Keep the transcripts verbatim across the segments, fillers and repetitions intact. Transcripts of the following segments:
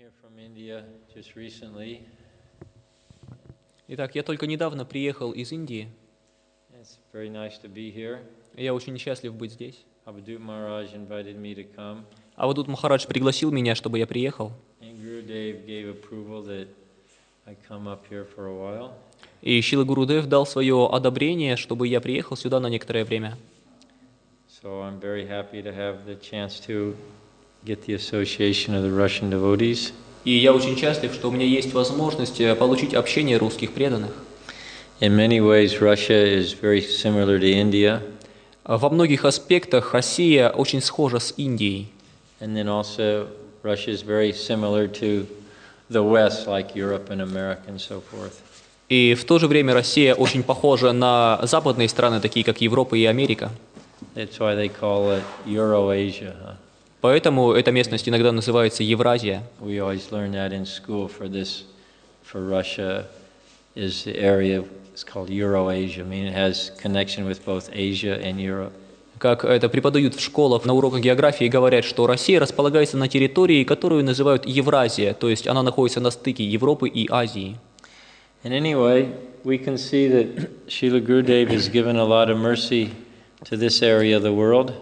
here from India just recently. Итак, я только недавно приехал из Индии. It's very nice to be here. Я очень счастлив быть здесь. Avadut Maharaj invited me to come. Авадут Махарадж пригласил меня, чтобы я приехал. And Gurudev gave approval that I come up here for a while. И Шрила Гурудев дал свое одобрение, чтобы я приехал сюда на некоторое время. So I'm very happy to have the chance to get the association of the Russian devotees. И я очень счастлив, что у меня есть возможность получить общение русских преданных. In many ways, Russia is very similar to India. Во многих аспектах Россия очень схожа с Индией. And then also, Russia is very similar to the West, like Europe and America and so forth. И в то же время Россия очень похожа на западные страны, такие как Европа и Америка. That's why they call it Eurasia. Huh? Поэтому эта местность иногда называется Евразия. We always learn that in school. For this, for Russia, is the area. It's called Eurasia. I mean, it has connection with both Asia and Europe. Как это преподают в школах на уроках географии, говорят, что Россия располагается на территории, которую называют Евразия, то есть она находится на стыке Европы и Азии. And anyway, we can see that Srila Gurudev has given a lot of mercy to this area of the world.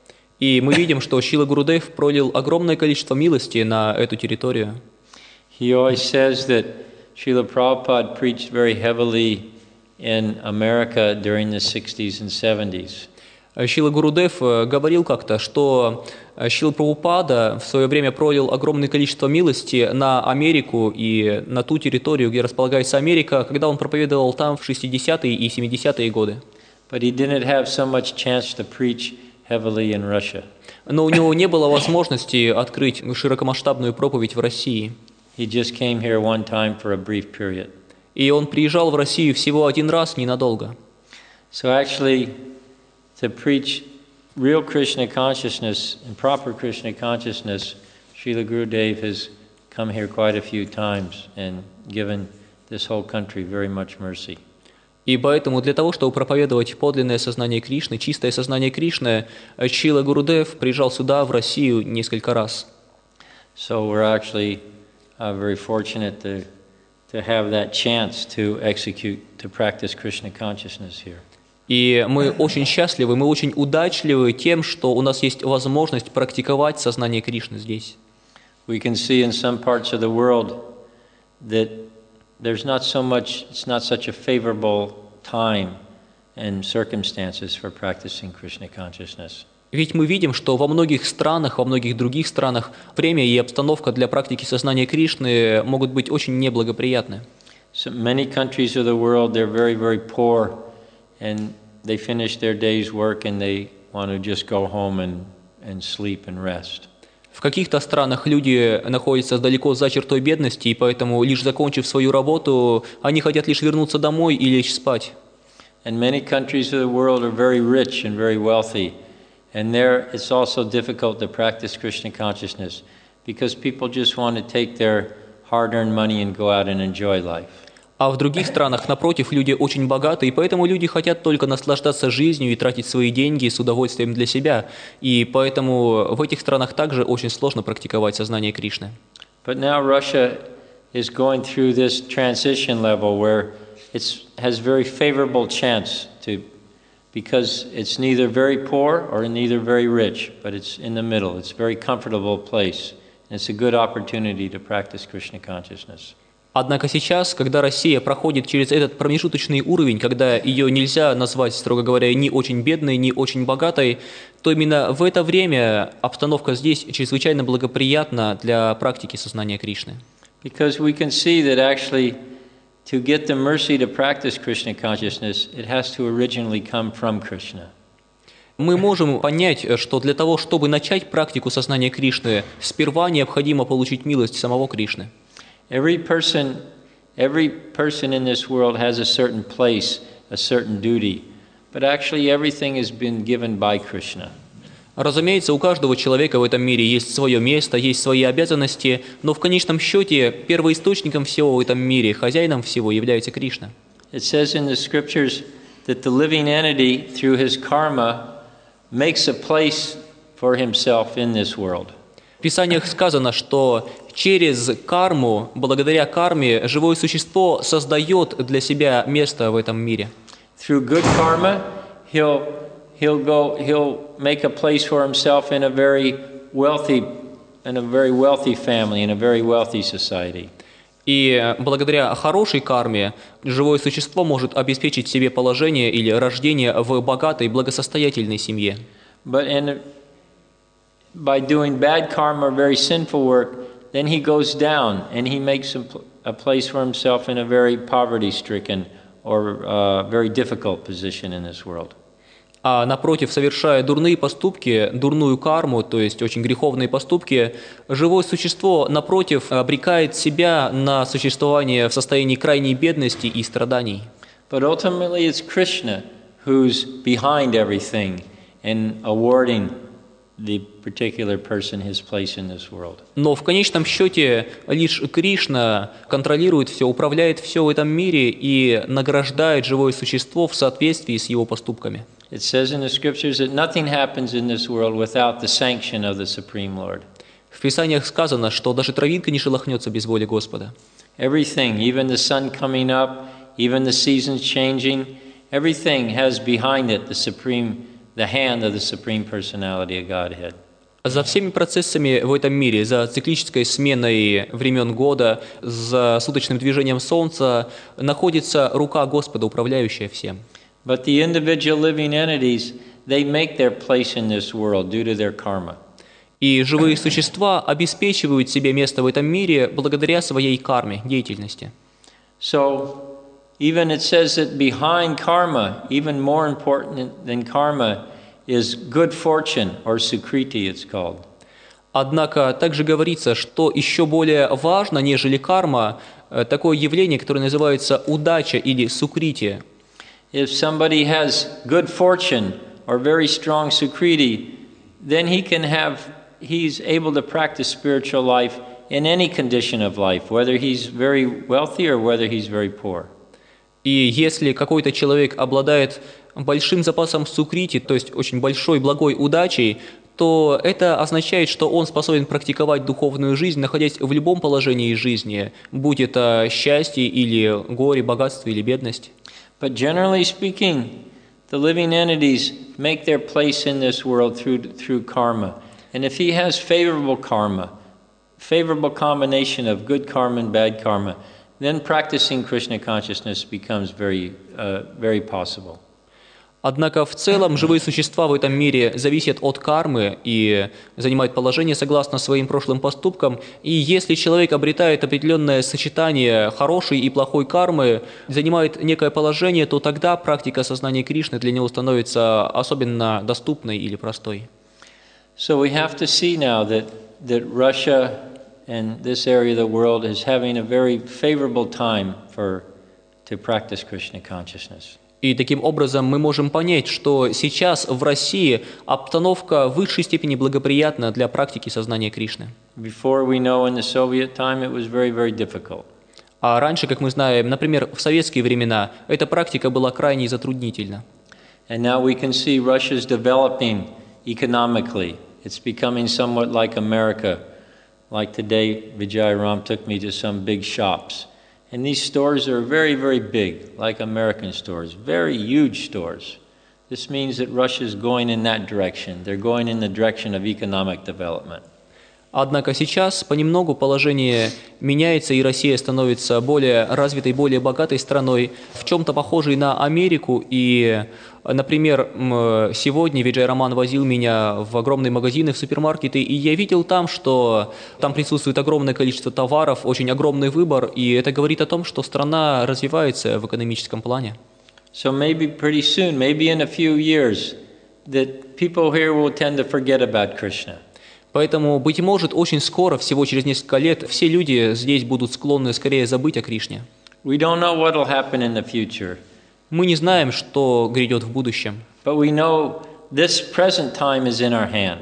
И мы видим, что Шрила Гурудев пролил огромное количество милости на эту территорию. He always says that Srila Prabhupada preached very heavily in America during the sixties and seventies. Шрила Гурудев говорил как-то, что Шрила Прабхупада в свое время пролил огромное количество милости на Америку и на ту территорию, где располагается Америка, когда он проповедовал там в шестидесятые и семидесятые годы. But he didn't have so much chance to preach heavily in Russia. Но у него не было возможности открыть широкомасштабную проповедь в России. He just came here one time for a brief period. И он приезжал в Россию всего один раз, ненадолго. So actually, to preach real Krishna consciousness and proper Krishna consciousness, Srila Gurudev has come here quite a few times and given this whole country very much mercy. И поэтому для того, чтобы проповедовать подлинное сознание Кришны, чистое сознание Кришны, Шрила Гурудев приезжал сюда, в Россию, несколько раз. So we're actually uh, very fortunate to, to have that chance to execute, to practice Krishna consciousness here. И мы очень счастливы, мы очень удачливы тем, что у нас есть возможность практиковать сознание Кришны здесь. We can see in some parts of the world that there's not so much, it's not such a favorable time and circumstances for practicing Krishna consciousness. Ведь мы видим, что во многих странах, во многих других странах время и обстановка для практики сознания Кришны могут быть очень неблагоприятны. So many countries of the world, they're very, very poor, and they finish their day's work and they want to just go home and, and sleep and rest. В каких-то странах люди находятся далеко за чертой бедности, и поэтому, лишь закончив свою работу, они хотят лишь вернуться домой и лечь спать. And many countries of the world are very rich and very wealthy, and there it's also difficult to practice Krishna consciousness because people just want to take their hard-earned money and go out and enjoy life. А в других странах, напротив, люди очень богаты, и поэтому люди хотят только наслаждаться жизнью и тратить свои деньги с удовольствием для себя. И поэтому в этих странах также очень сложно практиковать сознание Кришны. But now Russia is going through this transition level where it has very favorable chance to, because it's neither very poor or neither very rich, but it's in the middle. It's a very comfortable place. And it's a good opportunity to practice Krishna consciousness. Однако сейчас, когда Россия проходит через этот промежуточный уровень, когда ее нельзя назвать, строго говоря, ни очень бедной, ни очень богатой, то именно в это время обстановка здесь чрезвычайно благоприятна для практики сознания Кришны. Because we can see that actually to get the mercy to practice Krishna consciousness, it has to originally come from Krishna. Мы можем понять, что для того, чтобы начать практику сознания Кришны, сперва необходимо получить милость самого Кришны. Every person, every person in this world has a certain place, a certain duty, but actually everything has been given by Krishna. Разумеется, у каждого человека в этом мире есть свое место, есть свои обязанности, но в конечном счете первоисточником всего в этом мире, хозяином всего является Кришна. It says in the scriptures that the living entity, through his karma, makes a place for himself in this world. В Писаниях сказано, что через карму, благодаря карме, живое существо создает для себя место в этом мире. Through good karma, he'll he'll go he'll make a place for himself in a very wealthy in a very wealthy family, in a very wealthy society. И благодаря хорошей карме живое существо может обеспечить себе положение или рождение в богатой, благосостоятельной семье. But in, by doing bad karma or very sinful work, then he goes down and he makes a, a place for himself in a very poverty-stricken or uh, very difficult position in this world. А напротив, совершая дурные поступки, дурную карму, то есть очень греховные поступки, живое существо, напротив, обрекает себя на существование в состоянии крайней бедности и страданий. But ultimately it's Krishna who's behind everything and awarding the particular person his place in this world. Но в конечном счете лишь Кришна контролирует все, управляет все в этом мире и награждает живое существо в соответствии с его поступками. It says in the scriptures that nothing happens in this world without the sanction of the Supreme Lord. В Писаниях сказано, что даже травинка не шелохнется без воли Господа. Everything, even the sun coming up, even the seasons changing, everything has behind it the supreme, the hand of the Supreme Personality of Godhead. За всеми процессами в этом мире, за циклической сменой времен года, за суточным движением Солнца находится рука Господа, управляющая всем. But the individual living entities, they make their place in this world due to their karma. И живые sущества обеспечивают себе место в этом мире благодаря своей карме, деятельности. So, even it says that behind karma, even more important than karma, is good fortune, or sukriti it's called. Однако также говорится, что еще более важно, нежели карма, такое явление, которое называется удача или сукрити. If somebody has good fortune or very strong sukriti, then he can have, he's able to practice spiritual life in any condition of life, whether he's very wealthy or whether he's very poor. И если какой-то человек обладает большим запасом сукрити, то есть очень большой благой удачей, то это означает, что он способен практиковать духовную жизнь, находясь в любом положении жизни, будь это счастье или горе, богатство или бедность. But generally speaking, the living entities make their place in this world through, through karma. And if he has favorable karma, favorable combination of good karma and bad karma, then practicing Krishna consciousness becomes very, uh, very possible. Однако в целом живые существа в этом мире зависят от кармы и занимают положение согласно своим прошлым поступкам. И если человек обретает определенное сочетание хорошей и плохой кармы, занимает некое положение, то тогда практика сознания Кришны для него становится особенно доступной или простой. So we have to see now that, that Russia and this area of the world is having a very favorable time for, to practice Krishna consciousness. И таким образом мы можем понять, что сейчас в России обстановка в высшей степени благоприятна для практики сознания Кришны. Before we know in the Soviet time it was very, very difficult. А раньше, как мы знаем, например, в советские времена, эта практика была крайне затруднительна. And now we can see Russia's developing economically. It's becoming somewhat like America. Like today, Vijay Ram took me to some big shops. And these stores are very, very big, like American stores, very huge stores. This means that Russia is going in that direction. They're going in the direction of economic development. Однако сейчас понемногу положение меняется, и Россия становится более развитой, более богатой страной, в чем-то похожей на Америку. И, например, сегодня Виджай Раман возил меня в огромные магазины, в супермаркеты, и я видел там, что там присутствует огромное количество товаров, очень огромный выбор, и это говорит о том, что страна развивается в экономическом плане. So maybe pretty soon, maybe in a few years, that people here will tend to forget about Krishna. Поэтому, быть может, очень скоро, всего через несколько лет, все люди здесь будут склонны скорее забыть о Кришне. We don't know what will happen in the future. Мы не знаем, что грядет в будущем. But we know this present time is in our hand.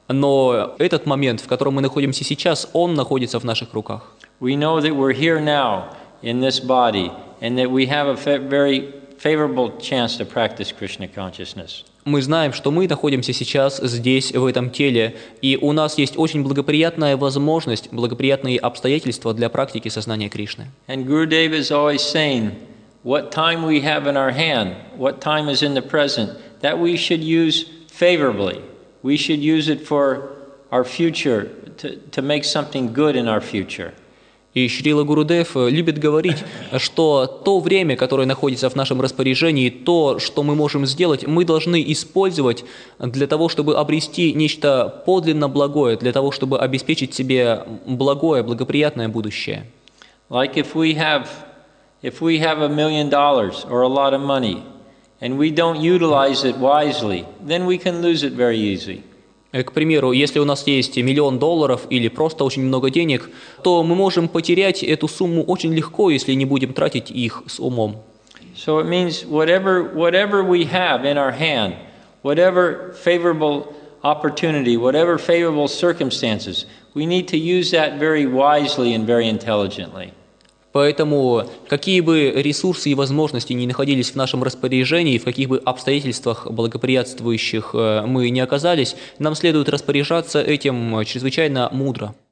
Но этот момент, в котором мы находимся сейчас, он находится в наших руках. We know that we're here now in this body and that we have a very favorable chance to practice Krishna consciousness. Мы знаем, что мы находимся сейчас здесь, в этом теле, и у нас есть очень благоприятная возможность, благоприятные обстоятельства для практики сознания Кришны. And Gurudev is always saying, what time we have in our hand, what time is in the present, that we should use favorably. We should use it for our future, to, to make something good in our future. И Шрила Гурудев любит говорить, что то время, которое находится в нашем распоряжении, то, что мы можем сделать, мы должны использовать для того, чтобы обрести нечто подлинно благое, для того, чтобы обеспечить себе благое, благоприятное будущее. Like if we have, if we have a million dollars or a lot of money, and we don't utilize it wisely, then we can lose it very easily. К примеру, если у нас есть миллион долларов или просто очень много денег, то мы можем потерять эту сумму очень легко, если не будем тратить их с умом. So it means whatever, whatever we have in our hand, whatever favorable opportunity, whatever favorable circumstances, we need to use that very wisely and very intelligently. Поэтому, какие бы ресурсы и возможности ни находились в нашем распоряжении, в каких бы обстоятельствах благоприятствующих мы ни оказались, нам следует распоряжаться этим чрезвычайно мудро.